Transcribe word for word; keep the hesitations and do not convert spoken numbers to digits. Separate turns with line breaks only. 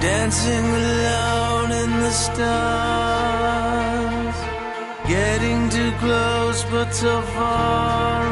dancing alone in the stars, getting too close but so far